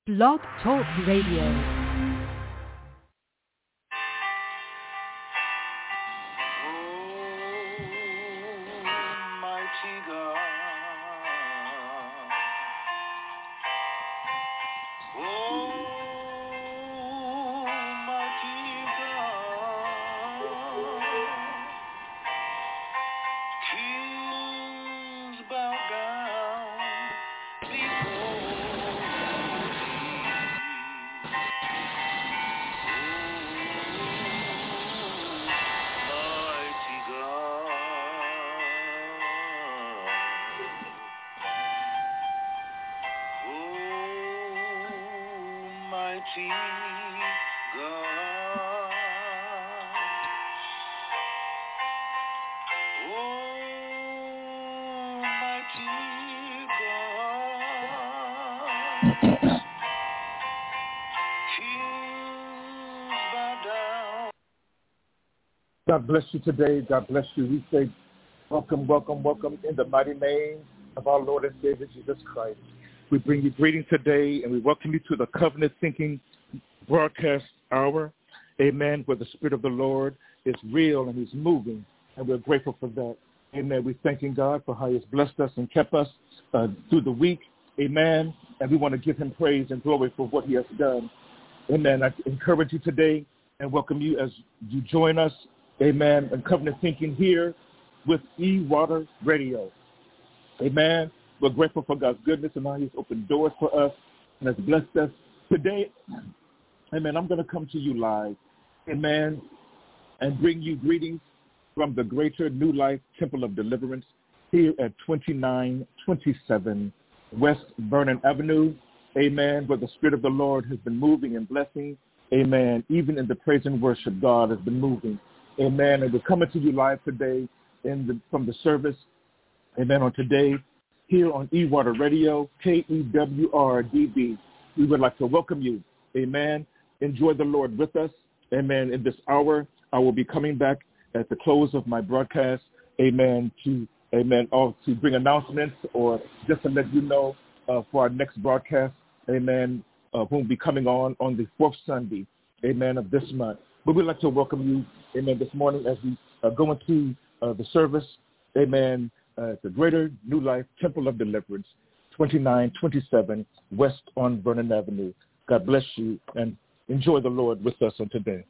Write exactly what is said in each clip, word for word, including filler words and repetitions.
Blog Talk Radio. God bless you today. God bless you. We say welcome, welcome, welcome in the mighty name of our Lord and Savior, Jesus Christ. We bring you greetings today, and we welcome you to the Covenant Thinking broadcast hour, amen, where the Spirit of the Lord is real and he's moving, and we're grateful for that. Amen. We're thanking God for how he's blessed us and kept us uh, through the week, amen, and we want to give him praise and glory for what he has done. Amen. I encourage you today and welcome you as you join us, amen, in Covenant Thinking here with E-Water Radio. Amen. We're grateful for God's goodness and how he's opened doors for us and has blessed us. Today, amen, I'm going to come to you live, amen, and bring you greetings from the Greater New Life Temple of Deliverance here at twenty-nine twenty-seven West Vernon Avenue, amen, where the Spirit of the Lord has been moving and blessing, amen. Even in the praise and worship, God has been moving. Amen. And we're coming to you live today in the, from the service, amen, on today here on E-Water Radio, K E W R D B. We would like to welcome you, amen. Enjoy the Lord with us, amen. In this hour, I will be coming back at the close of my broadcast, amen, to, amen, or to bring announcements or just to let you know uh, for our next broadcast, amen, uh, who will be coming on on the fourth Sunday, amen, of this month. But we'd like to welcome you, amen, this morning as we uh, go into uh, the service, amen, uh, at the Greater New Life Temple of Deliverance, twenty-nine twenty-seven West on Vernon Avenue. God bless you and enjoy the Lord with us on today.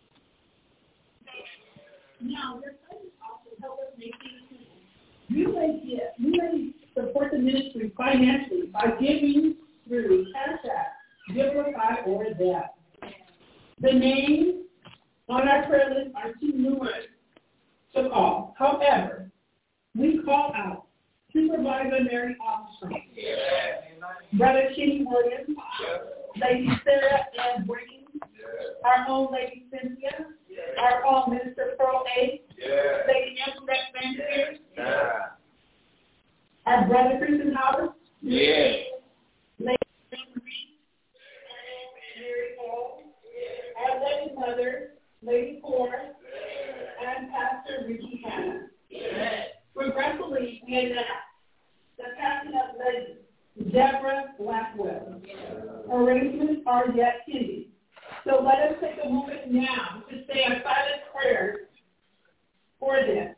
Now, your presence also help us make things. You may get, you may support the ministry financially by giving through Cash App, Givelify, or Zelle. The names on our prayer list are too numerous to call. However, we call out Supervisor Mary Armstrong, yeah. Brother Kenny Williams, yeah. Lady Sarah Ann Briggs, yeah. Our own Lady Cynthia, yeah. Our own Minister Pearl A, yeah. Lady Antoinette Van Pierce, yeah. Our Brother Christian Howard, yeah. Lady Marie, Mary Paul, our Lady Mother, Lady Cora, and Pastor Ricky Hanna. Yes. Regretfully, we announce the passing of Lady Deborah Blackwell. Yes. Arrangements are yet pending. So let us take a moment now to say a silent prayer for them.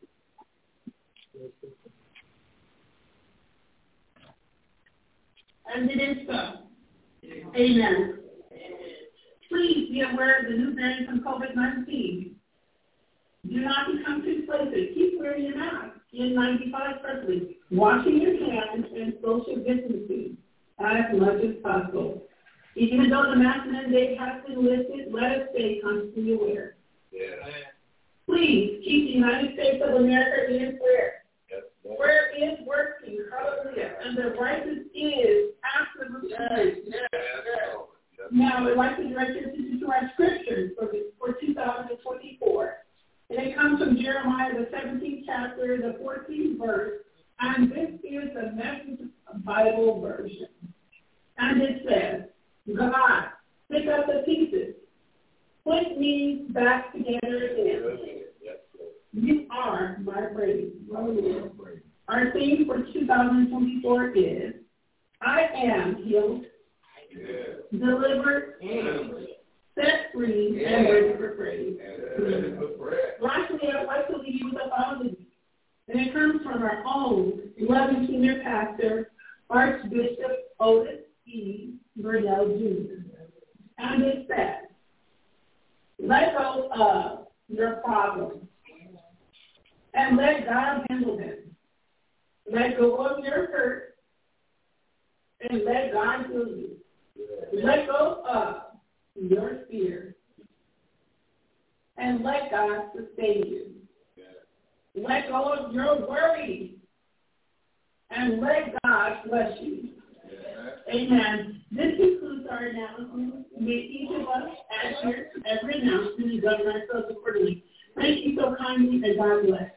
And it is so. Amen. Please be aware of the new variant from COVID nineteen. Do not become too complacent. Keep wearing your mask. N ninety-five firstly. Washing your hands and social distancing as much as possible. Even though the mask mandate has been lifted, let us stay constantly aware. Yeah. Please keep the United States of America in prayer. Yes. Prayer is working. Hallelujah. And the righteous is absolutely yes. Yes. Yes. Now, I'd like to direct your attention to our scriptures for, the, for two thousand twenty-four. And it comes from Jeremiah, the seventeenth chapter, the fourteenth verse. And this is the Message Bible version. And it says, God, pick up the pieces. Put me back together again. You are my praise. Our theme for two thousand twenty-four is, I am healed. delivered, set free, and ready for praise. Lastly, I'd like to leave you with a following. And it comes from our own loving senior pastor, Archbishop Otis E. Burnell, Junior And it says, let go of your problems and let God handle them. Let go of your hurt and let God heal you. Let go of your fear and let God sustain you. Let go of your worry and let God bless you. Amen. This concludes our announcement. May each of us adhere to every announcement and govern ourselves accordingly. Thank you so kindly, and God bless.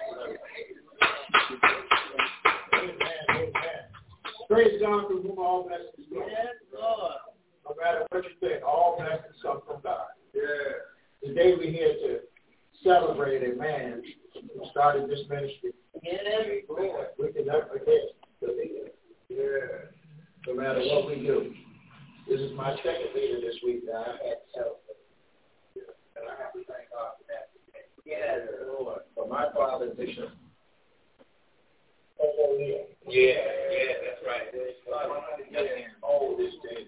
Amen. Amen. Praise God from whom all blessings come. Yes, Lord. No matter what you think, all blessings come from God. Yeah. Today we're here to celebrate a man who started this ministry. Yeah. We can never forget. Yeah. No matter what we do. This is my second leader this week that I had to celebrate. And I have to thank God for that. Yes, Lord. For my father, Bishop. Oh, yeah. Yeah, yeah, that's right. Oh, this day.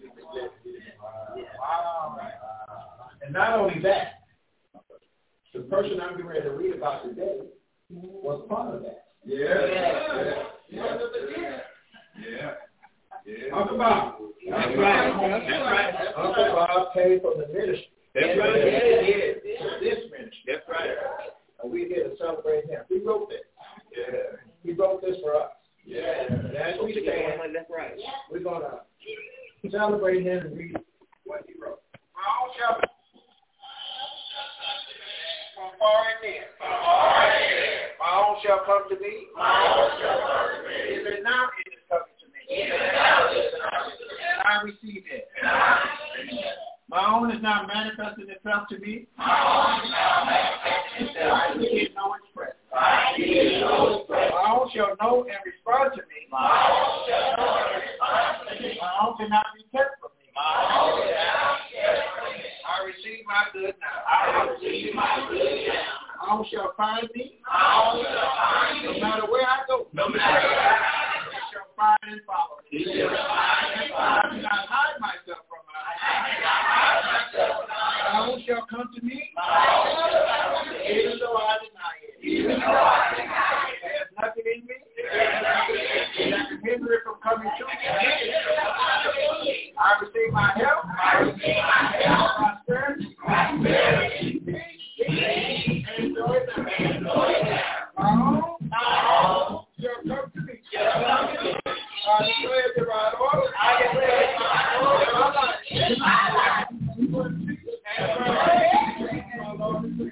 Wow. And not only that, the person I'm getting ready to read about today was part of that. Yeah. Yeah. Yeah. Yeah. Yeah. Yeah. Uncle Bob. That's right. That's right. Uncle Bob came from the ministry. That's right. Yeah, yeah. This ministry. That's right. And we're here to celebrate him. He wrote this. Yeah. He wrote this for us. Yeah. And as we stand, that's right. We're going to celebrate him and read what he wrote. My own shepherd. From far and near. From far and near. My own shall come to me. My own shall come to me. Even now it is coming to me. Even now it is coming to me. And I receive it. And I receive it. My own is not manifesting itself to me. My own is not manifesting itself to me. I need no express. I need no express. My own shall know and respond to me. My own shall know and respond to me. My own cannot be kept from me. My own cannot be kept from me. I receive my good now. I receive my good now. My own shall find me. My own shall find me. No matter where I go. No matter where I go. He shall find and follow me. He shall find and follow me. I do not hide myself from my own. My own shall come to me. My own shall come to me. Even though I deny it. Even though I deny it. There's nothing in me. There's nothing in me that can hinder it from coming to me. I receive my help. I receive my help. Prosperity. Prosperity. Peace. And joy now. My own. My own shall come to me. Shall come to me. I declare the right order. I declare the right order. In my life. And my Lord is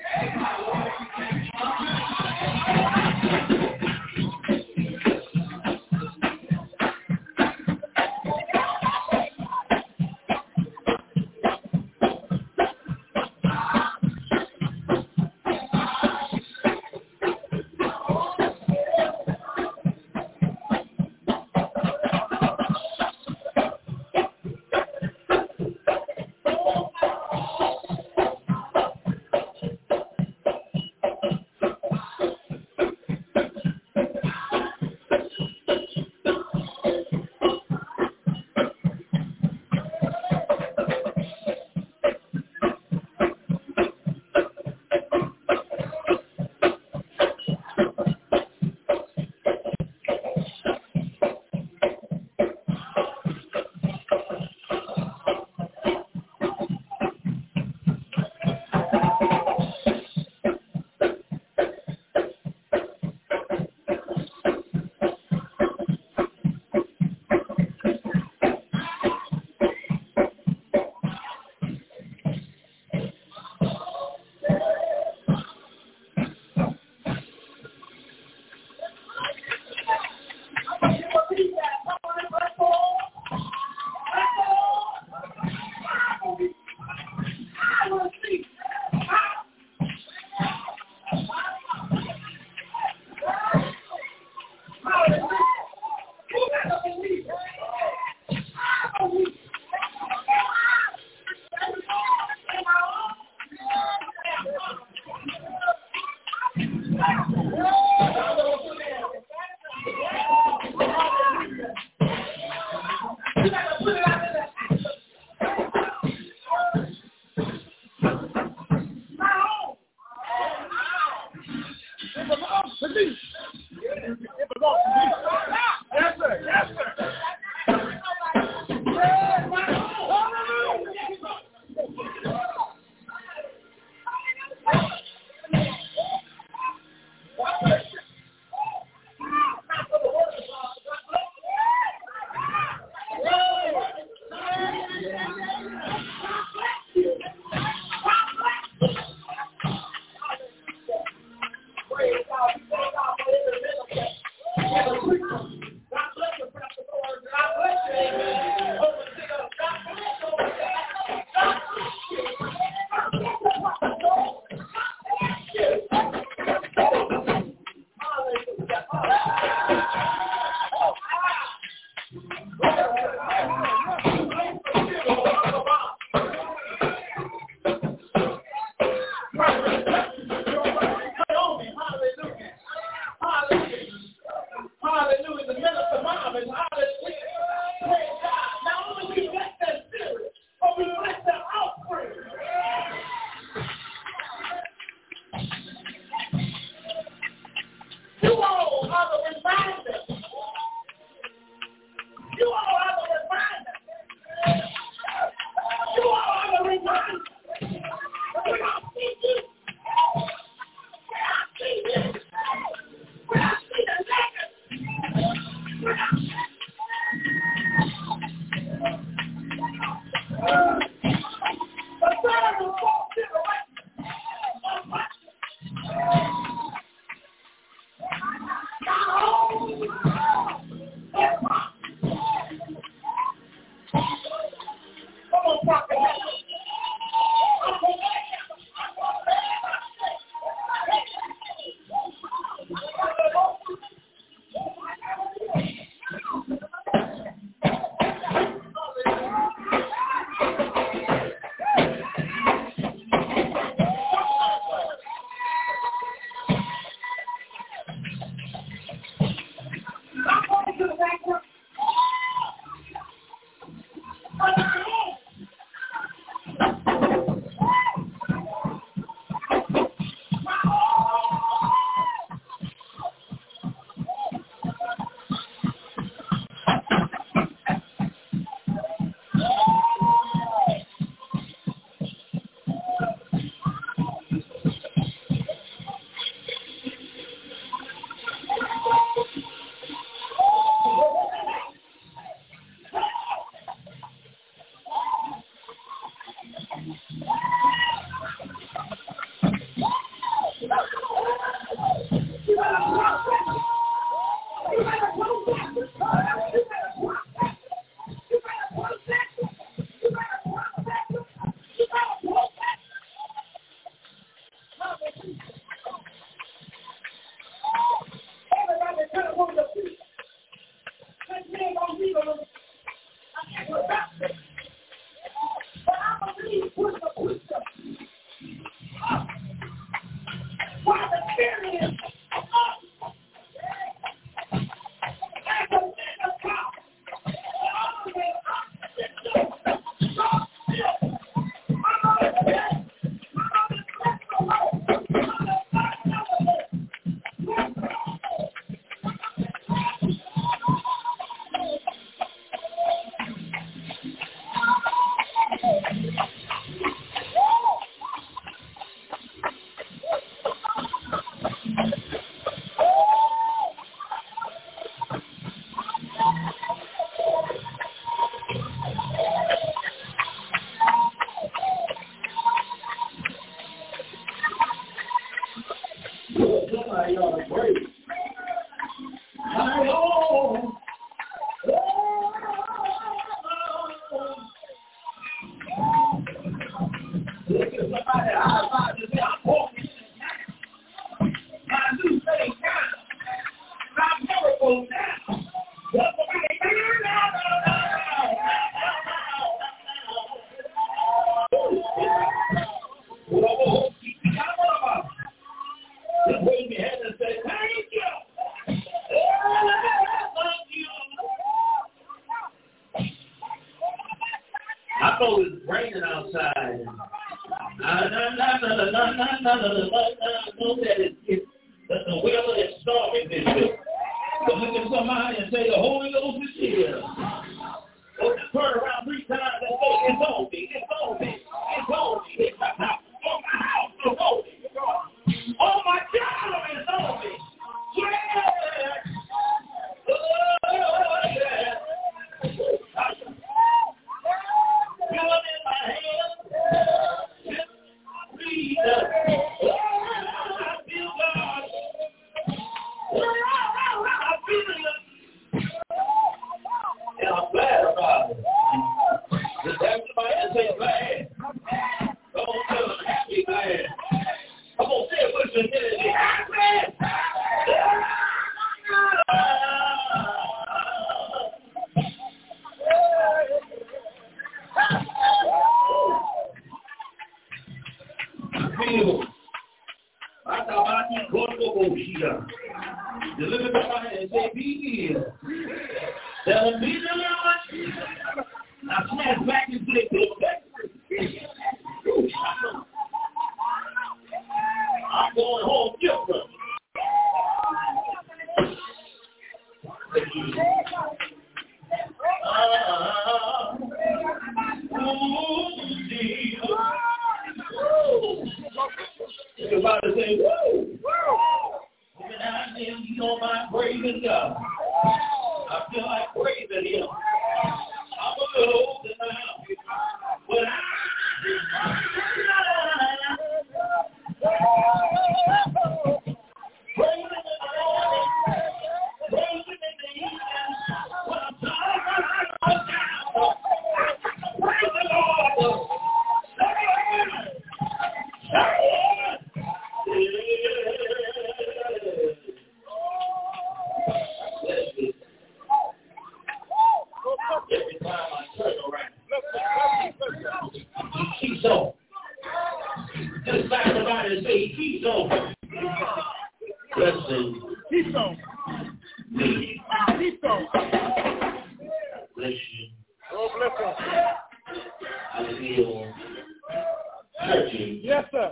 He's on. Blessing. He's on. He's on. Bless you. Oh, bless him. I feel touching. Yes, sir.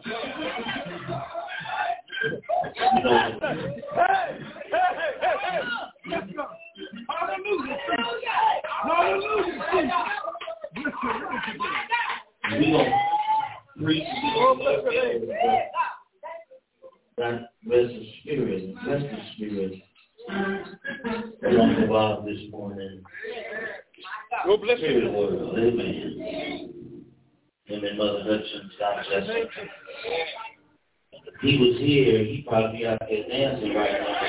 You know, Hey, hey, hey, hey, hey. Yes, sir. Hallelujah. Hallelujah. Bless you. we going to preach. Oh, bless the name. God bless the spirit. Bless the spirit. Along the Bible this morning. Oh, bless you. Spirit world. Amen. Him and Mother Hudson, God bless him. If he was here, he'd probably be out there dancing right now.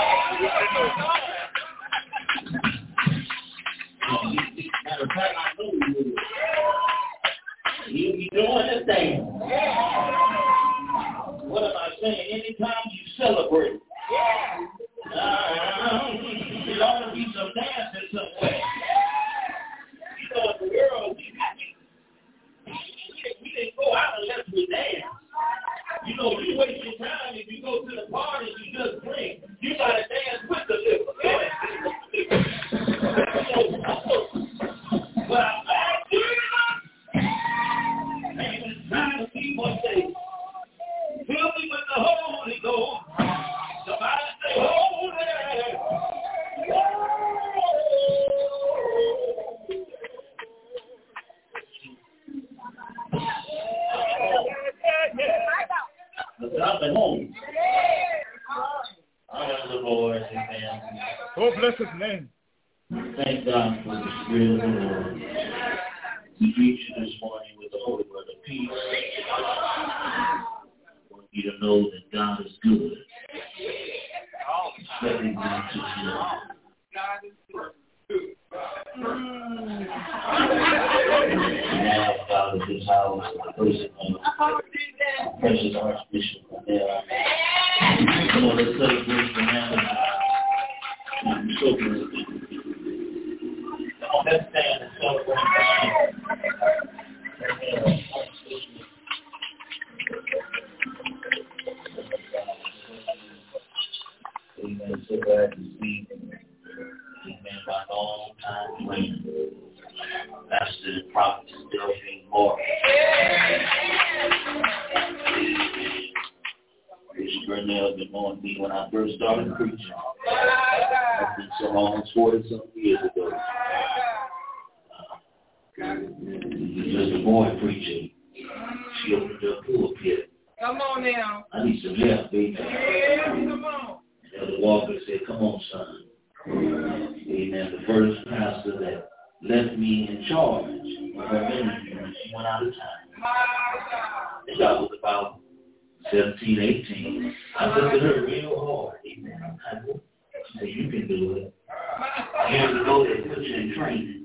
Matter of fact, I know he would. He'll be doing his thing. What am I saying? Anytime you celebrate, uh, there ought to be some dancing somewhere. You know, in the world, we, we, we didn't go out unless we dance. You know, you waste your time if you go to the party and you just drink. You got to dance with the liquor. But I'm back to it. And it's time to see what they fill me with the Holy Ghost. Somebody say, Holy. I've been home. Honor the Lord, amen. Oh, bless his name. Thank God for the Spirit of the Lord. We greet you this morning with the Holy Word of peace. I want you to know that God is good. Especially when it's just you. God is good. And now, God of this house, the person of precious Archbishop Cornell. You know, let's celebrate the man of God. I'm so good. Come on, let's stand and celebrate the man. Amen. So glad to see, amen, my long-time friend, Pastor and Prophet Delphine Moore. Bishop Burnell been knowing me when I first started preaching. I've been so long, forty-something years ago. Uh, just a boy preaching. She opened her pulpit. Come on now. I need some help, baby. Yeah, come on. Elder Walker said, come on, son. Amen. The first pastor that left me in charge of her ministry when she went out of time. I think I was about seventeen, eighteen. I looked at her real hard. Amen. I said, you can do it. Years ago, they put you in training.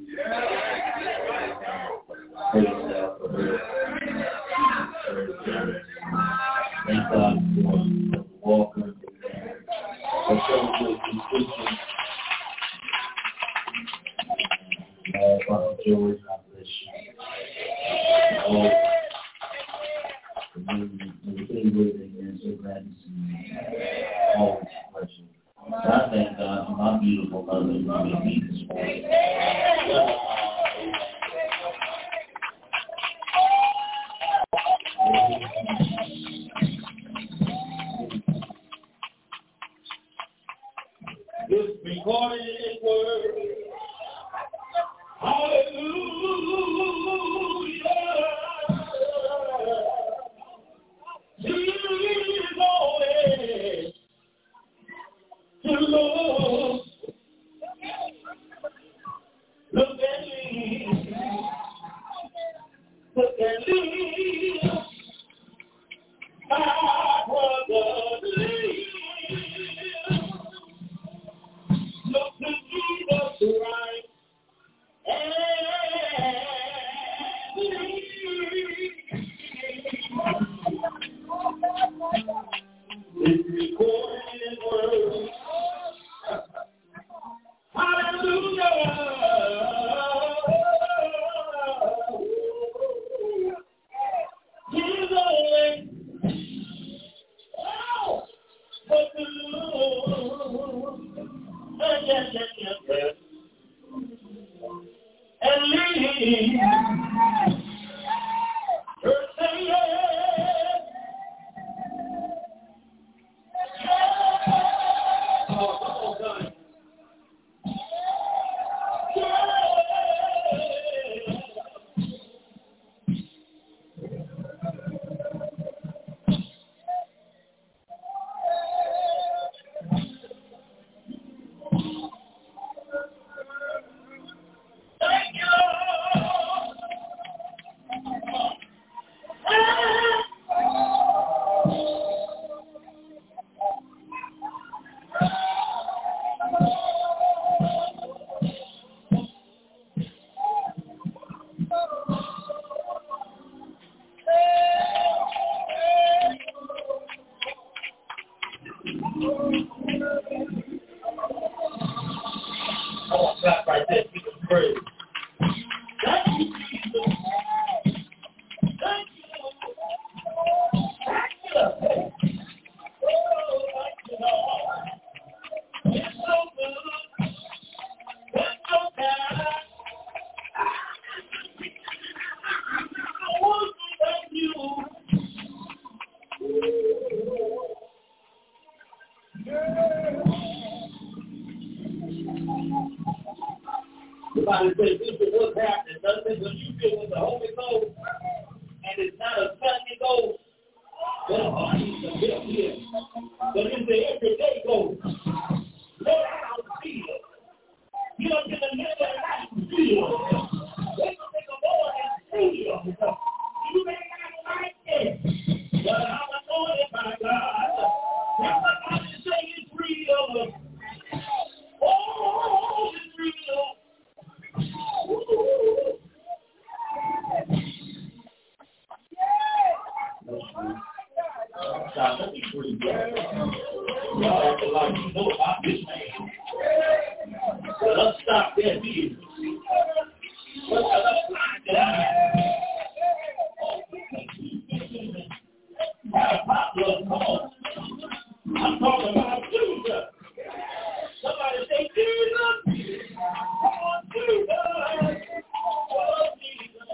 Praise God for her. Thank God for Elder Walker. For celebrating Christians. Uh, Father George, God bless you. All the favorite, and so glad to see you. Always a pleasure. So I thank God for my beautiful mother who made me this morning. This recorded word. Hallelujah. Jesus always to Lord. Look at me. Look at me. My brother lives. Look to Jesus right. It's recorded word. Hallelujah. Somebody says, this is what's happening. Nothing when you feel with the Holy Ghost, and it's not a Sunday Ghost. Well, I need some help here. But it's the everyday Ghost. Lord, I don't feel. You don't get a little life to feel. Wait till the Lord and feel. You may not like it, but I'm anointed by God. That's what I can say is real. Oh, it's real. God, let me free. Y'all acting like you know about this man. Well, let's stop there, please. Let's line down. Come on. I'm talking about Jesus. Somebody say Jesus. Come on, Jesus. Oh, Jesus.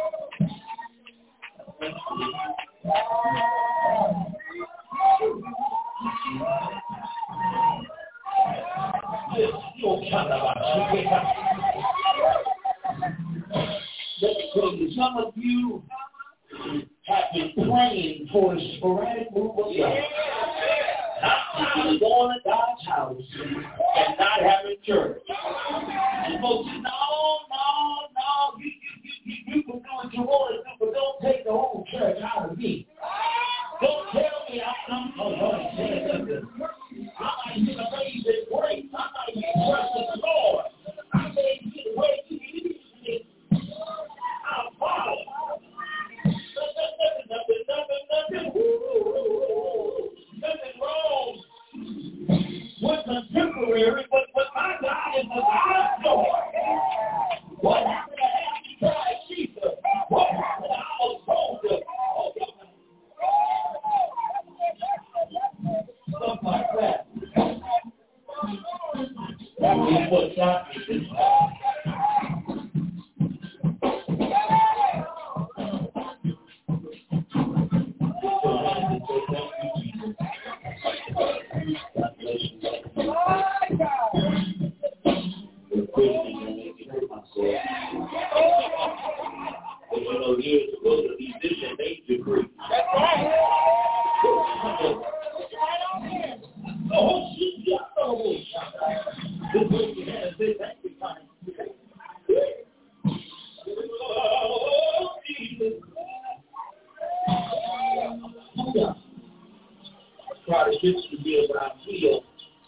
Let me tell you, some of you have been praying for a sporadic move of God. Not going to God's house and not having church. And folks say, no, no, no, you, you, you, you can do what you want to do, but don't take the whole church out of me. Don't tell me I'm oh, Lord, I said this. I might get a raise in grace. I might get trust in the Lord. I may get the way you use me. I'll follow. Nothing, nothing, nothing, nothing, nothing wrong with contemporary, but, but my God is the God of joy. What happened to Happy Christ Jesus? What happened to our soldier? Oh, something like that. That is what got me this time. But you know, years ago, the musician made the decree. That's right. Oh, shit, yeah, oh, this person has this every time. Oh, Jesus. Try to get to be what I feel.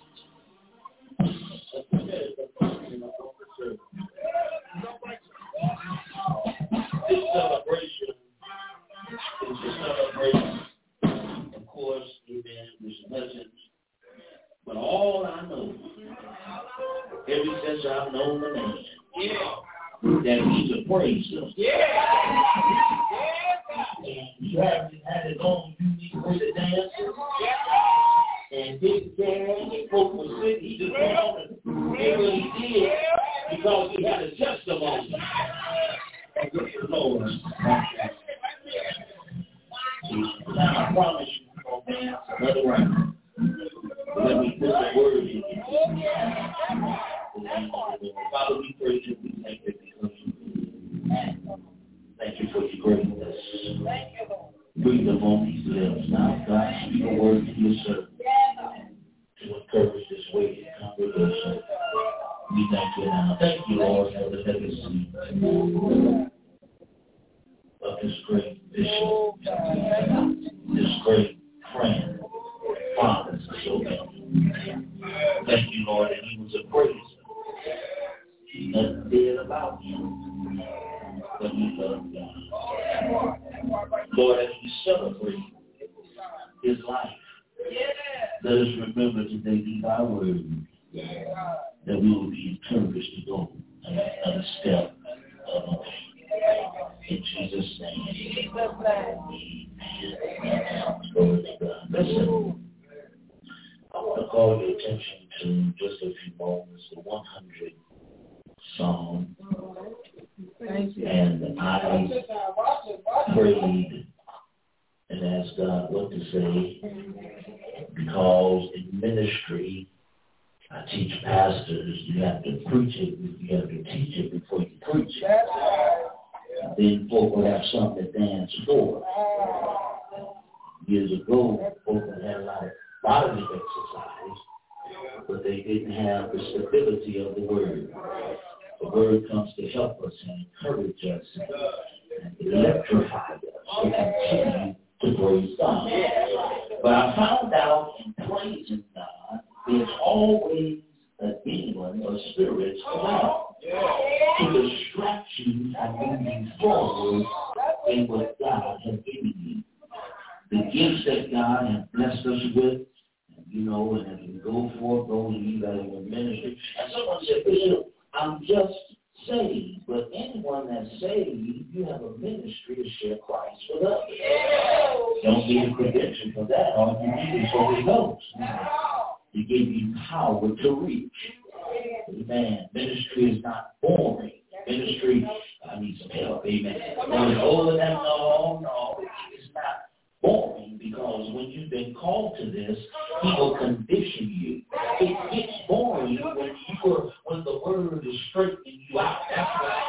This celebration is a celebration, of course, amen, there's lessons. But all I know, ever since I've known the man, yeah, that he's a praiser. Yeah. And he hasn't had his own unique way to dance. And didn't care any folk was sick. He just went on and did what he did because he had a testimony. Lord. Now I promise you, oh man, another round. Let me put the word in you. Father, we praise you. We thank you because you thank you for your greatness. Thank you, Lord. Breathe upon these lips. Now, God, speak a word to your servant to encourage this weighted congregation. We thank you now. Thank you, Lord, for the legacy of this great bishop, this great friend, father, so many. Thank you, Lord, that he was a praiser. Nothing dead about him, but he loved God. Lord, as we celebrate his life, let us remember today these our words, that we will be encouraged to go another step of the way. In Jesus' name. Amen. Glory to God. Listen, I want to call your attention to just a few moments, the one hundredth Psalm. And I prayed and asked God what to say, because in ministry I teach pastors, you have to preach it, you have to teach it before you preach it. And then folk will have something to dance for. Years ago, folk had a lot of bodily exercise, but they didn't have the stability of the word. The word comes to help us and encourage us and electrify us to continue to praise God. But I found out in praising God, there's always a demon or spirit around to distract you from moving forward in what God has given you. The gifts that God has blessed us with, you know, and as we go forth, those of you that are in ministry. And someone said, Bishop, I'm just saved, but anyone that's saved, you have a ministry to share Christ with others. Don't need a credential for that. All you need is Holy Ghost. He gave you power to reach. Amen. Ministry is not boring. Ministry, I need some help. Amen. No, no, no, it's not boring, because when you've been called to this, he will condition you. It gets boring when you are, when the word is straightening you out. That's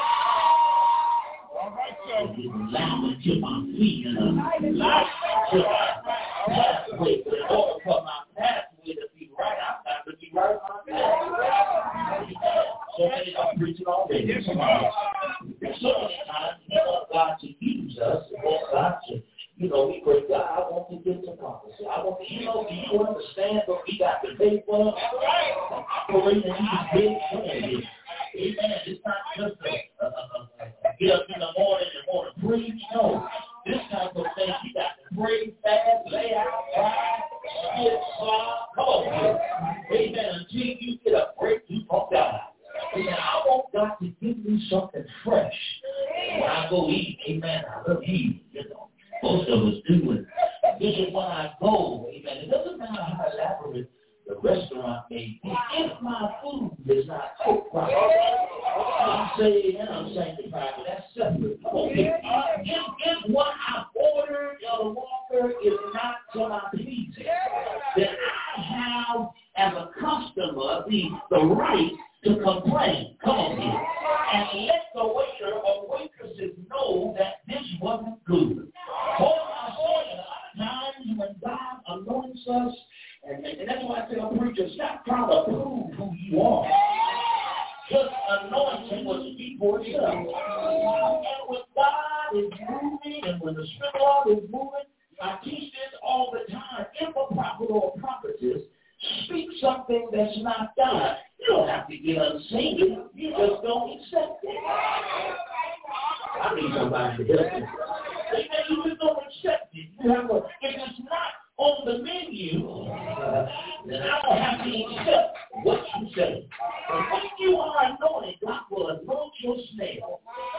why it is loud to my feet and a light to my pathway. But in order for my pathway to be right, I've got to be right on my pathway. So many are preaching already. So many times we want God to use us, we want God to, you know, we pray, God, I want to get to prophecy. I want to, you know, do you understand what we got to pay for? Operating in these big things. Amen. It's not just a, a, a, a get up in the morning and want to preach. No. This type of thing, you got to pray fast, lay out, cry, skip, slob. Come on, amen. Until you get a breakthrough from God. Amen. I want God to give me something fresh. When I go eat, amen, I love eating, you know. Most of us do it. This is when I go, amen. It doesn't matter how elaborate the restaurant may be. If my food is not cooked right, I'm saved and I'm sanctified, but that's separate. Okay. If, if what I ordered, Elder Walker, is not to my pleasing, then I have, as a customer, the, the right to complain. Come on here. And let the waiter or waitresses know that this wasn't good. Hold my soul. A lot of times when God anoints us, and, and that's why I tell preachers, stop trying to prove who you are. Just anointing what speak for itself. And when God is moving, and when the Spirit of God is moving, I teach this all the time. If a prophet or a prophetess speak something that's not done, you don't have to get unseen. You just don't accept it. I need somebody to help me. You just don't accept it. You have a, if it's not on the menu, uh, then I don't have to accept what you say. But when you are anointed, God will anoint your smell.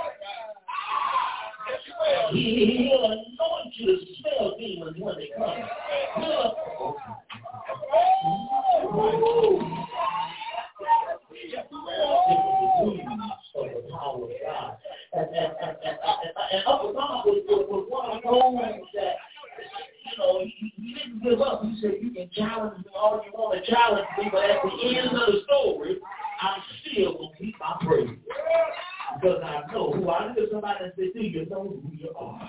He, he'll anoint you to smell demons when they come. He'll, of the power of God. And, and, and, and, and Uncle God was, was one of those that, you know, he, he didn't give up. He said, you can challenge me all you want to challenge me, but at the end of the story, I still will keep my praise. Because I know who I am. Somebody that said, do you know who you are?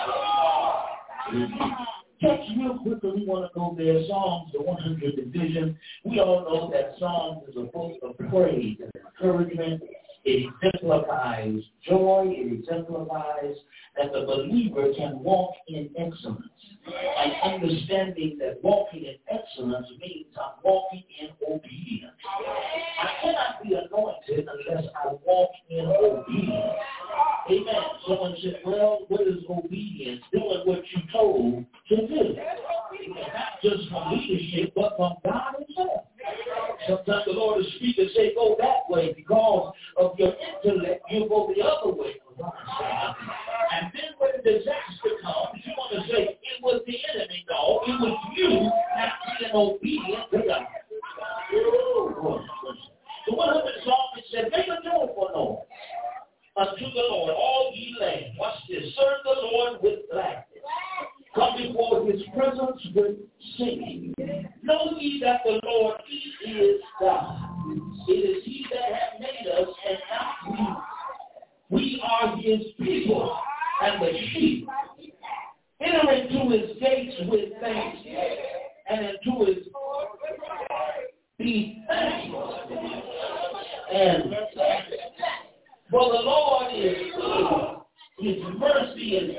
Just real quickly, we want to go there. Psalms, the one hundredth division. We all know that Psalms is a book of praise and encouragement. It exemplifies joy. It exemplifies that the believer can walk in excellence. And understanding that walking in excellence means I'm walking in obedience. I cannot be anointed unless I walk in obedience. Amen. Someone said, well, what is obedience? Doing what you're told to do. Not just from leadership, but from God himself. Sometimes the Lord will speak and say, go that way because of your intellect. You'll go the other way. And then when the disaster comes, you want to say, it was the enemy. No, it was you not being obedient to God. The one hundredth Psalm, it said, make a joyful noise unto the Lord, all ye land. Watch this. Serve the Lord with gladness. Come before his presence with singing. Know ye that the Lord, he is God. It is he that hath made us, and not we. We are his people, and the sheep. Enter into his gates with thanksgiving, and into his be thankful. And for the Lord is good, his mercy is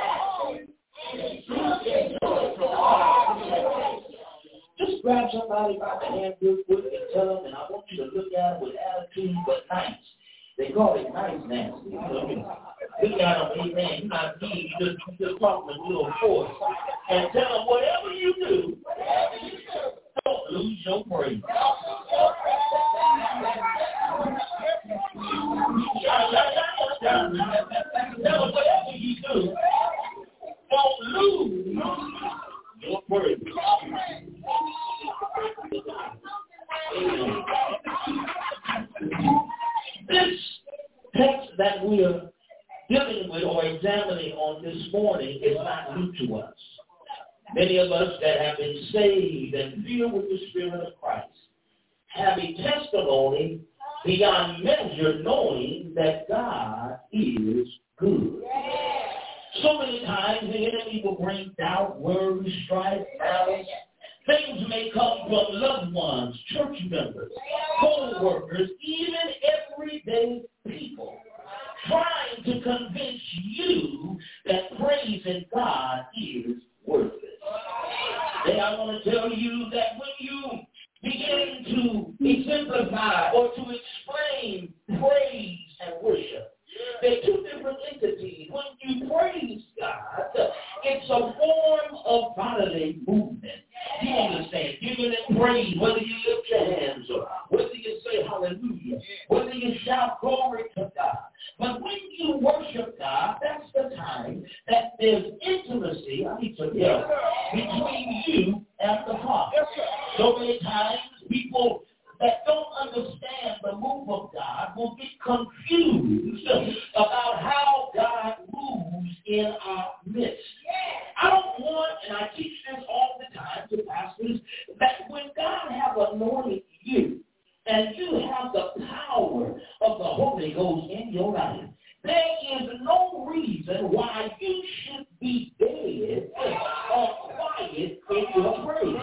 just grab somebody by the hand real quick and tell them, and I want you to look at them with attitude but nice. They call it nice Nancy. You know, look at them, amen. You're not mean, you just, you just talk with a little force. And tell them, whatever you do, don't lose your praise. Tell them, whatever you do, don't lose your praise. This text that we are dealing with or examining on this morning is not new to us. Many of us that have been saved and filled with the Spirit of Christ have a testimony beyond measure knowing that God is good. So many times the enemy will bring doubt, worry, strife, malice. Things may come from loved ones, church members, co-workers, even everyday people, trying to convince you that praising God is worth it. Today I want to tell you that when you begin to exemplify or to explain praise and worship, they're two different entities. When you praise God, it's a form of bodily movement. You understand? Giving it praise, whether you lift your hands or whether you say hallelujah, whether you shout glory to God. But when you worship God, that's the time that there's intimacy, I need some help, between you and the Father. So many times people that don't understand the move of God will get confused about how God moves in our midst. I don't want, and I teach this all the time to pastors, that when God has anointed you and you have the power of the Holy Ghost in your life, there is no reason why you should be dead or quiet in your praise.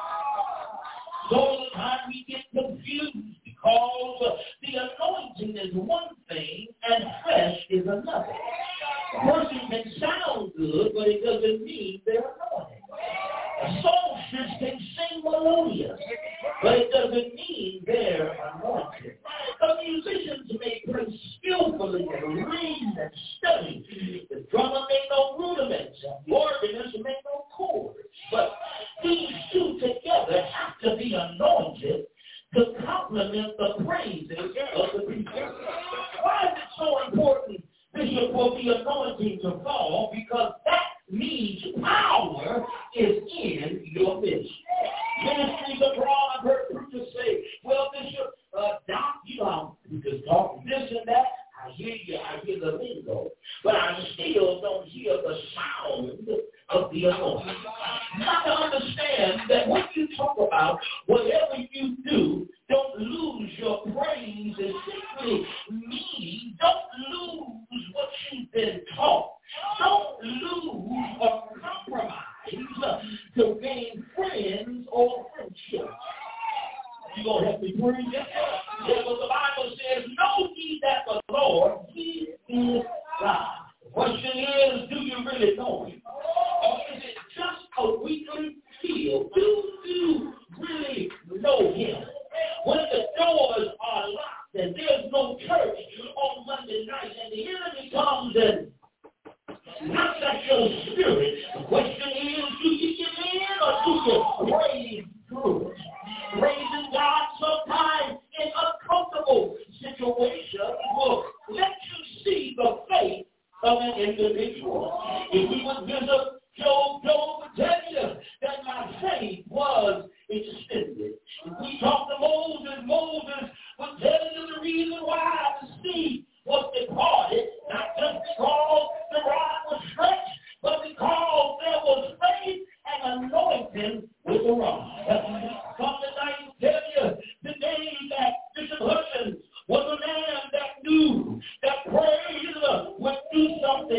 So all the time we get confused because the anointing is one thing and flesh is another. A person can sound good, but it doesn't mean they're anointed. A songstress can sing melodious, but it doesn't mean they're anointed. The musicians may play skillfully and read and study. The drummer may know rudiments, and the organist may know chords. But these two together have to be anointed to complement the praises of the people. Why is it so important, Bishop, for the anointing to fall? Because that means power is in your midst. Ministries abroad, I've heard preachers say, well, Bishop, uh, Doc, you know, you can talk this and that. I hear you, I hear the lingo, but I still don't hear the sound of the anointing. You have to understand that when you talk about whatever you do, don't lose your praise. It simply means don't lose what you've been taught. Don't lose or compromise to gain friends or friendships. You gonna help me praise it? Yeah, but the Bible says, know ye that the Lord, he is God. The question is, do you really know him? Or is it just a weekly feel? Do you really know him? When the doors are locked and there's no church on Monday night and the enemy comes and knocks at your spirit, the question is, do you get in or do you praise through it? Praising God sometimes in uncomfortable situations will let you see the faith of an individual. If we would visit Job, Job would tell you that my faith was extended. If we talk to Moses, Moses would tell you the reason why the sea was departed, not just because the rod was stretched, but because there was faith and anointing with the rod.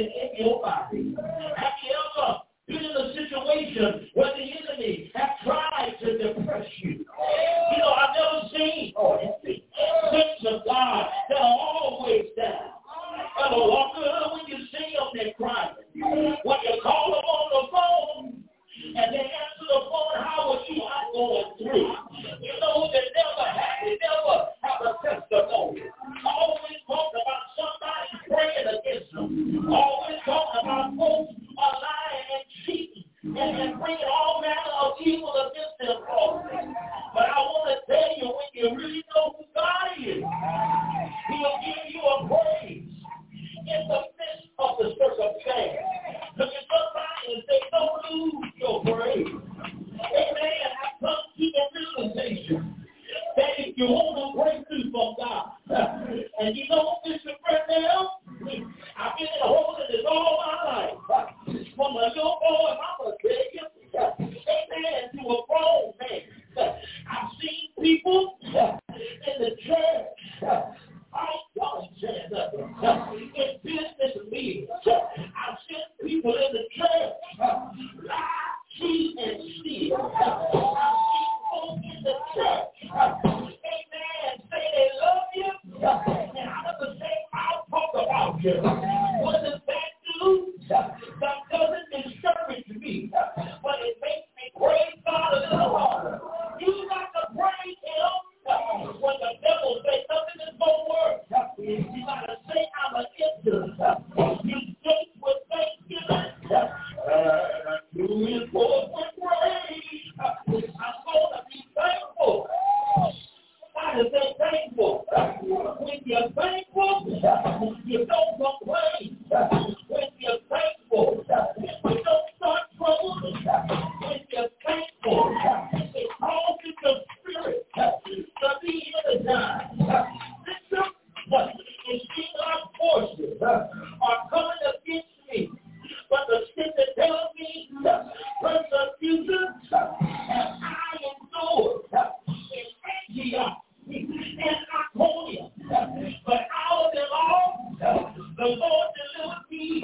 in your body? Have you ever been in a situation where the enemy has tried to depress you? You know, I've never seen, oh, that's me, saints of God that are always down. Brother Walker, when you see them, they're crying. When you call them on the phone, and they answer the phone, how are you? I'm going through. You know, they never have, they never have a testimony. Always talking about somebody praying against them. Always talking about folks are lying and cheating and, and bringing all manner of evil against them. But I want to tell you, when you really know who God is, He'll give you a praise in the midst of the circumstance. Look at somebody and say, don't lose your praise. Amen. I come to the realization that if you want to break through from God, and you know, Mister Brunel, I've been in holiness all my life. From a little boy, I'm going to tell you, amen, to a grown man. I've seen people in the church. I don't say nothing. In business meetings, I've seen people in the church lie, cheat, and steal. I've seen folks in the church, amen, say they love you, and out of the same mouth talk about you. What does that do? That doesn't discourage me, but it makes me praise God a little harder. You got to praise Him when the devil says nothing is going to work. You got to say, I'm an instant. You think with thanksgiving. Uh, do it for praise. I'm going to be thankful. I gotta say thankful. When you're thankful, you don't complain. When you're thankful, you don't start trouble. When you're thankful, it causes your spirit to be energized. Listen, and see God's forces are coming against me. But the scripture tells me persecution and I endured in Antioch and Iconium. But out of it all, the Lord delivered me.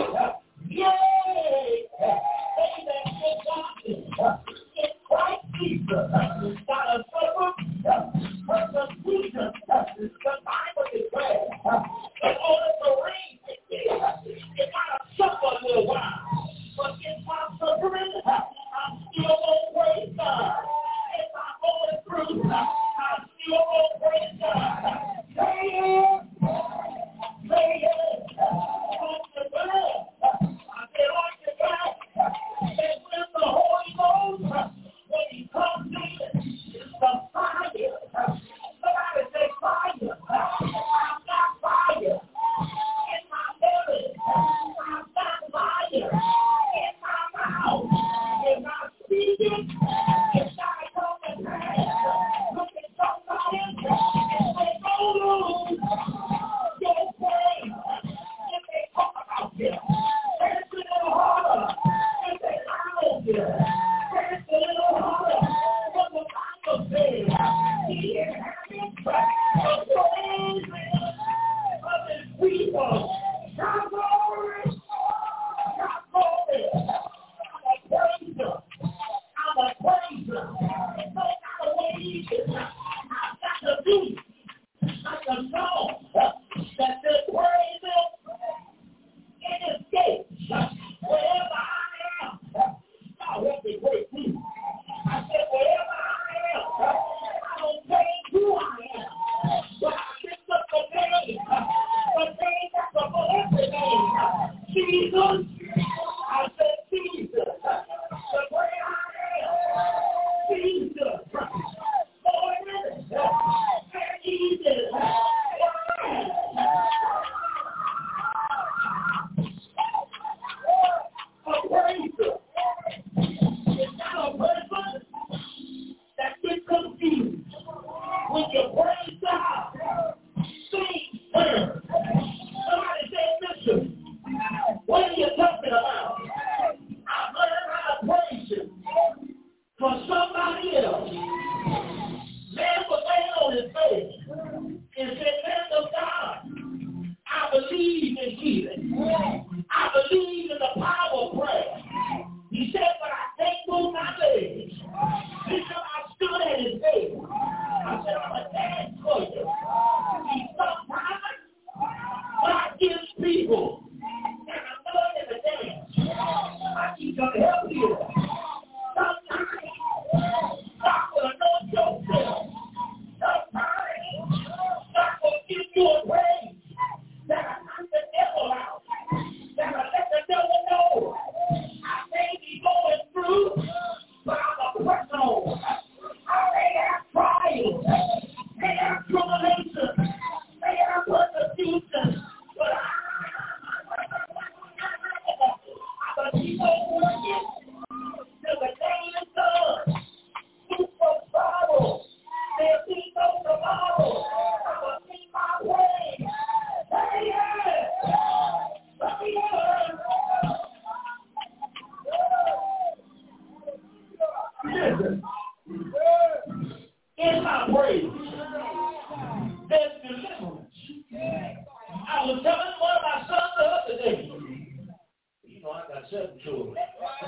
Yay! They that get godly in Christ Jesus got a suffer persecution. The Bible declares in order to reign with me, you got to suffer a little while. But in my suffering, I'm still going to praise God. If I'm going through, I'm still going to praise God. Say it. Say it. On your back. I said on your back. And when the Holy Ghost, when He comes in, the fire. Somebody say fire. I've got fire. In my belly. I've got fire. In my mouth. If I'm speaking, it's got to come to pass. Look at somebody and say, no, no. Don't pray. If they talk about you, dance a little harder. If they lie on you, dance a little harder. What the Bible says, He is having the praise of His people. God glory. God glory. I'm a praiser. I'm a praiser. No matter what He is, I've got to do like a song that says praise Him in His gates. Wherever I am, God help me break through. I said wherever I am, I don't change who I am, but I lift up the name, the name that's above every name. Jesus. I said Jesus. The great I am. Jesus. Lord, and Jesus. A praiser. It's not a person that gets confused. When you praise God, things turn. Somebody say, listen, what are you talking about? He's going to help you. Sometimes God will anoint yourself. Sometimes God will give you a praise that'll knock the devil out. That'll let the devil know I may be going through, but I'm a press on. I may have trials. May have tribulation. May have persecution. But I'm going to keep on working till the day is done. Keep on sorrow. There'll be no tomorrow. I'm going to keep my way. Say yes. Say yes. Listen. In my praise, there's deliverance. I was telling one of my sons the other day. You know, I got seven children.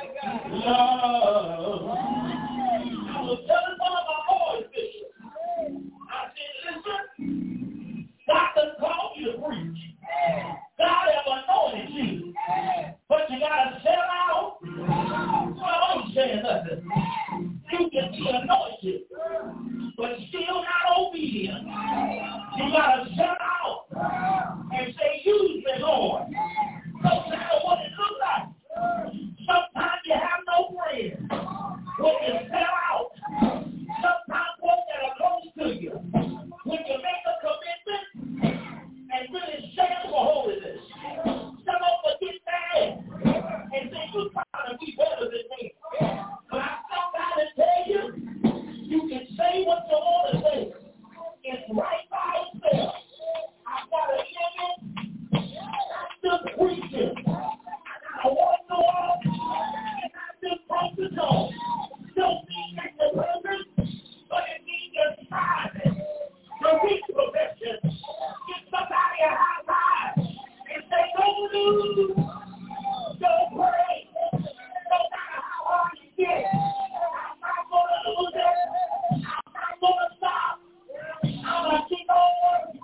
Love. I was telling one of my boys, Bishop. I said, listen, God done called you to preach. God have anointed you. But you got to sell out. I ain't saying nothing. You can be anointed, but still not obedient. You got to shut out and say, use me, Lord. No matter what it looks like. Sometimes you have no friends when you sell out. Sometimes folks that are close to you, when you make a commitment and really stand for holiness, some of them get mad and say, you trying to be better than me. But I come by to tell you, you can say what you want to say. It's right by itself. I've got a limit. I'm just preaching. I got a walk the walk. And I'm just broken home. Don't mean that the present, but it means you're striving. To reach perfection. Give somebody a high five and say, don't lose. Don't pray. No matter how hard you get. I'm not going to lose it. I'm not going to stop. I'm going to keep on working.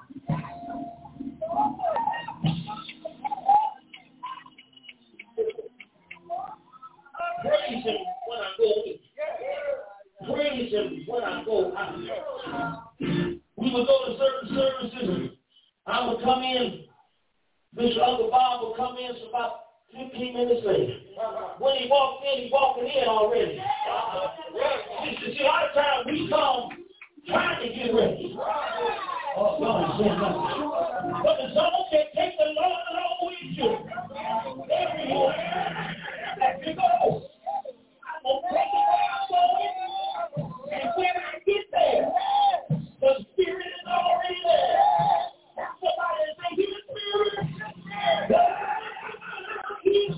Praise him when I go in. Praise him when I go out. We would go to certain services. I would come in. Bishop Uncle Bob would come in about fifteen minutes later. When he walked in, he walking in already. See, see, a lot of times we come trying to get ready. Oh, God, say nothing. But the song said, take the Lord along with you. Everywhere that you go. I'm going to take it where I'm going. And when I get there, the Spirit is already there. Somebody say, His Spirit. His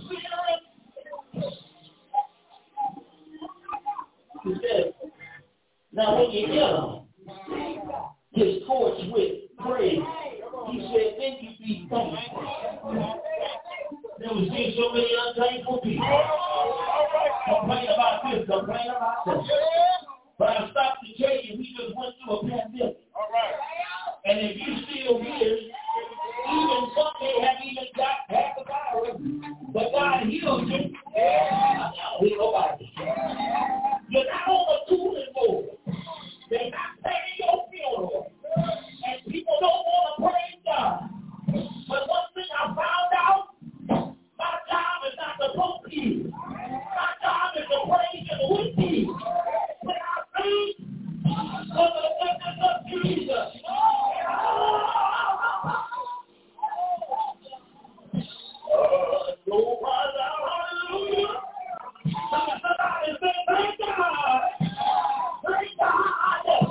Spirit. Now, when you hear his courts with praise, he said, then you be thankful. There was still so many unthankful people. Complain about this, complain about that. But I stopped to tell you, we just went through a pandemic. And if you still here, even some may have even got half the virus, but God healed you. I don't hear nobody. You're not on the cooling board. They're not paying your funeral. And people don't want to praise God. But one thing I found out, my job is not to poke you. My job is to praise you with you. When I praise for the goodness of Jesus. Oh, no, hallelujah. Somebody say, thank God. Thank God.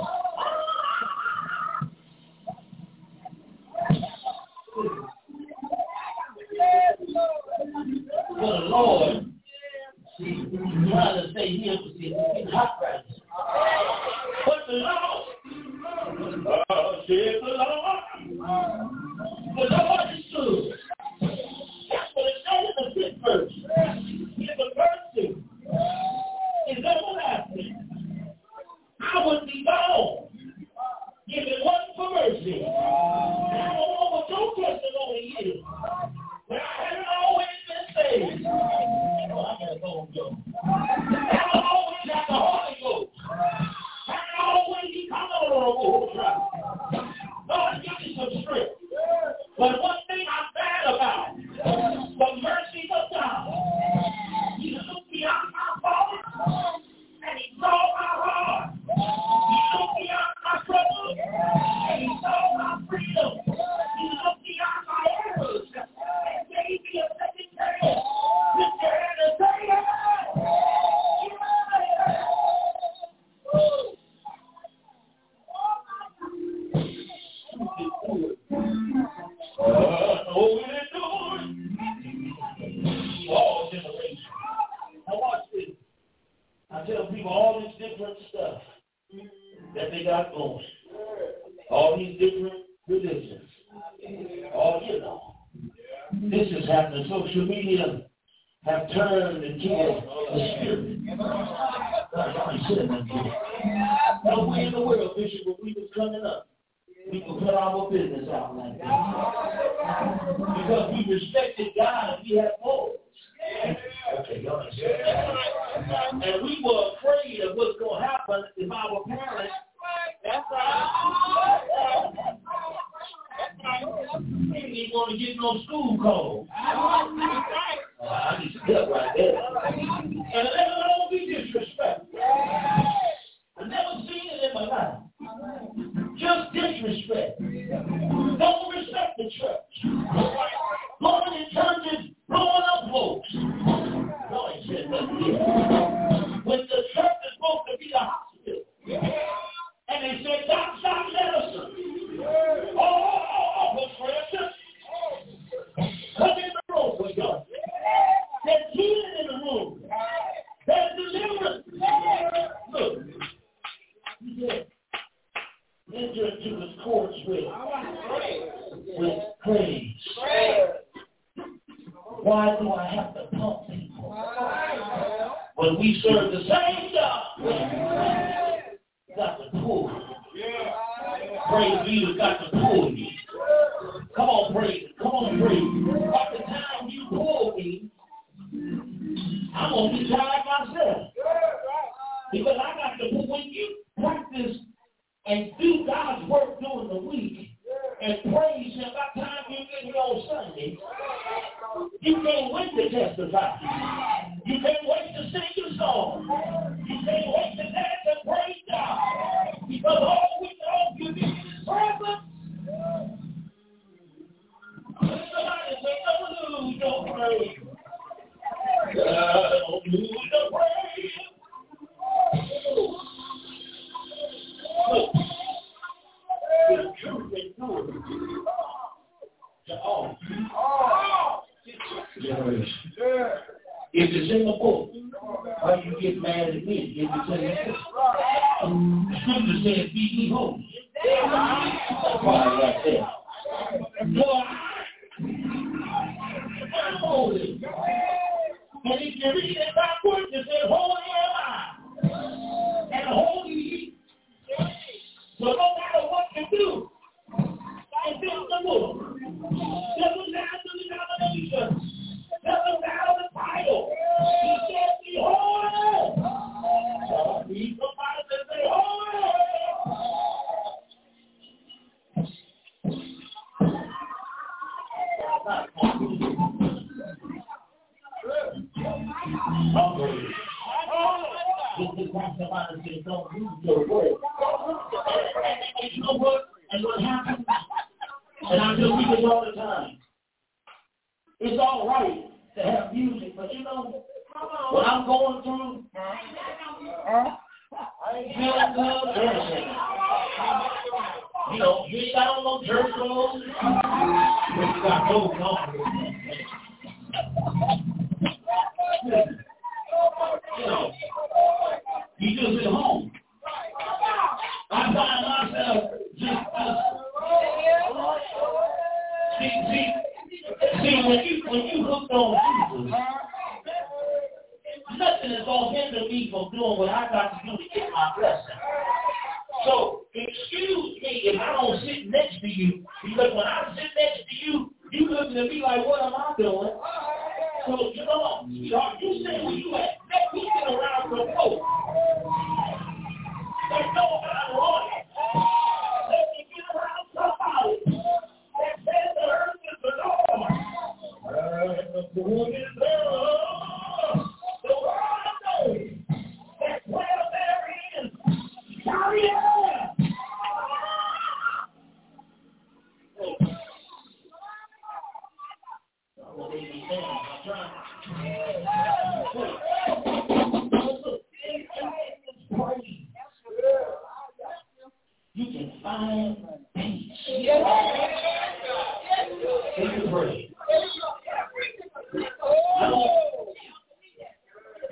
For the Lord, I'm trying to say here, it's hot right now. But the Lord, oh, said the Lord, the Lord is good. That's what it says in the fifth verse. In the mercy is everlasting. I would be gone if it wasn't for mercy. I don't know what your testimony is, but I haven't always been saved. You know, I gotta go on you. I don't always have the Holy Ghost. I don't always be coming on the road. Lord, give me some strength. But one thing I'm bad about, the mercy of God. He looked beyond my fault, and he saw my heart. He looked beyond my trouble, and he saw my freedom. He looked beyond my errors, and gave me a second chance. Lift your hand and say, yeah. Uh, oh, it all generations. Now watch this. I tell people all this different stuff that they got going. All these different religions. All, you know. This is happening. Social media have turned into a spirit. No way in the world, Bishop, when we was coming up, we could put our business out like that. Because we respected God and we had morals. Okay, y'all understand. And we were afraid of what's going to happen if our parents. That's right. We ain't going to get no school call. Uh, I need to help right there. And let alone be disrespectful. I've never seen it in my life. Just disrespect. Don't respect the church. Going in churches, blowing up folks. No, he said nothing here. When the church is supposed to be the hospital. And they said, stop, stop, medicine. Oh, oh, oh, oh, friends. Come in the room with God. There's healing in the room. There's deliverance. Look. He said, enter into his courts with, with praise. Why do I have to pump people? When we serve the same God, got to pull. Praise leaders got to pull you. Come on, praise. Come on, praise. By the time you pull me, I'm going to be tired myself. Because I got to pull. When you practice and do God's work during the week and praise him by the time you get here on Sunday, you can't wait to testify. You can't wait to sing your song. You can't wait to dance and praise God. Because all we know you need is presence. Somebody say, don't lose your praise. Don't lose your praise. Look, the truth is good to all. If it's in the book, why you get mad at me? If it's in the book, the scripture says, be ye holy. That's why right there. For I'm holy. And if you read it backwards, it says, holy am I. And holy ye. So no matter what you do, it's in the book. Doesn't matter the denomination. Doesn't matter the title. He said, be holy. So need somebody to say, holy. This is why somebody says, don't use your word. And you know what? And what happens? And I tell people all the time, it's all right to have music, but you know, what I'm going through, I ain't feeling good. Everything. You know, you ain't got on no church clothes, but you got no confidence. You know, you just at home. I find myself just, just see, see, see, when you when you hooked on Jesus, nothing is gonna hinder me from doing what I got to do to get my blessing. So excuse me if I don't sit next to you, because when I sit next to you, you looking at me like, what am I doing? So you know, sweetheart, you stay where you at.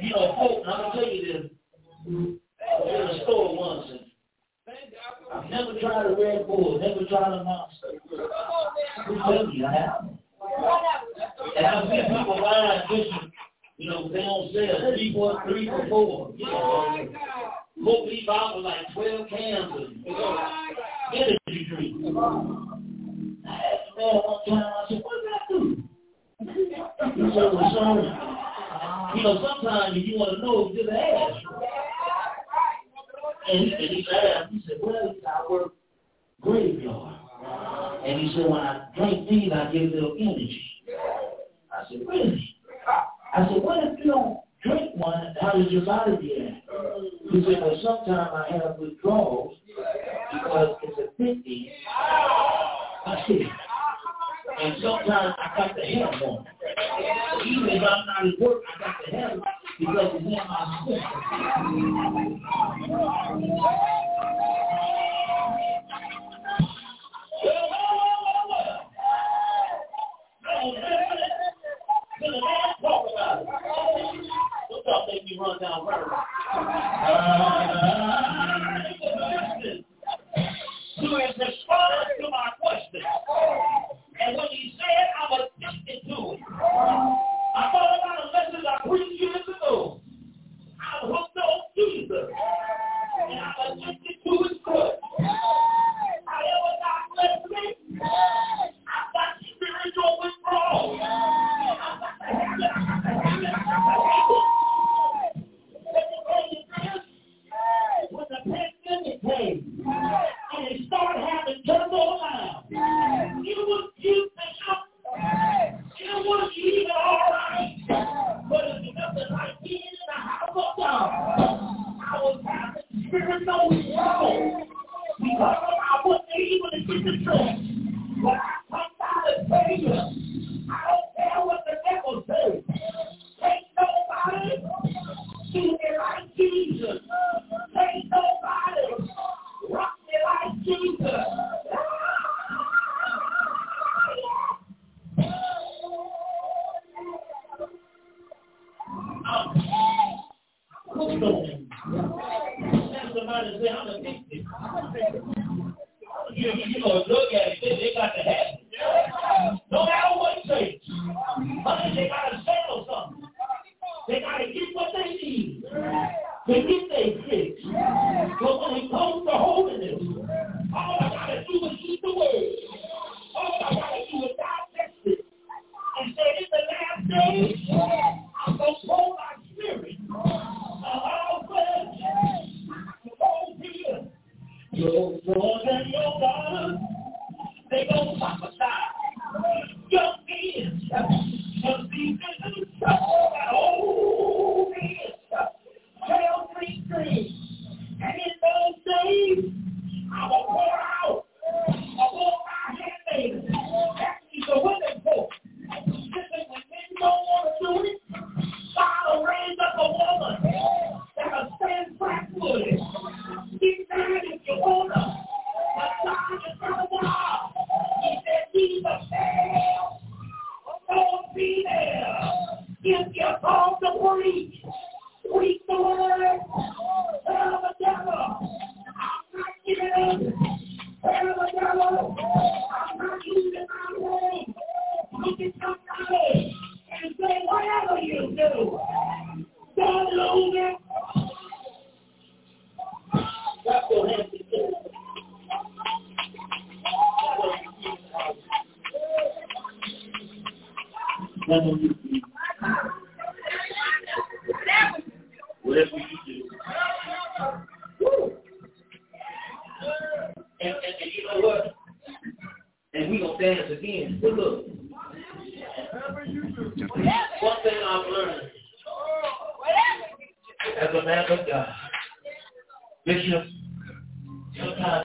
You know, folks, I'm going to tell you this. I was in a store once, and I've never tried a Red Bull, never tried a Monster. Who told you I haven't? And I've seen people buying just, you know, they don't sell three for three for four. You know, folks leave out with like twelve cans of energy drink. I asked the man one time, I said, what did I do? He said, well, son, you know, sometimes if you want to know, just ask. And he, and he asked, he said, well, I work graveyard. And he said, when I drink these, I get a little energy. I said, really? I said, what if you don't drink one? How does your body react? He said, well, sometimes I have withdrawals because it's addicting. I said, and sometimes I got to have one. Even if I'm not at work, I got to have it because it's in my system. Talk about it. Don't y'all make me run down first. To his response to my question. And when he said I was addicted to it, I thought about a message I preached years ago. I was hooked on Jesus. And I'm addicted to his foot. However God bless me, I've got spiritual withdrawal. I've got to have it. I've got to have it. I've got to have it. Let me tell you this. When the pandemic came, and it started having turmoil around, it was cute and something. It was even all right. But it was nothing like being in the house of God. I was having spiritual withdrawal because I wasn't able to get the truth. But I come by the Savior. I don't care what the devil says. Ain't nobody do me like Jesus. Ain't nobody rock me like Jesus. Somebody say I'm addicted. You, you know, look at it, they got to have it. No matter what it takes. Honey, they got to sell something. They got to get what they need. They get their fix. But when it comes to holiness, all I got to do is eat the word. All I got to do is digest it. And say in the last days, I'm going to pour my spirit on all flesh. Oh, Peter, your sons and your daughters, they gon' prophesy. Young men shall see visions, and old men shall dream dreams. And in those days, I will pour out upon my handmaidens. That is the women folk. Listen, when men don't want to do it, God will raise up a woman that'll stand flat-footed. Get mad if you want to. But God is not a God. He said, he's a fail. Don't be there. If you're called to preach, preach the word. Tell the devil, I'm not giving up. Tell the devil, I'm not using my name. Look at somebody and say, whatever you do, don't lose it. That's what has to do. Whatever you do. Whatever you do. And, and, and you know what? And we're going to dance again. But look. One thing I've learned as a man of God, Bishop, sometimes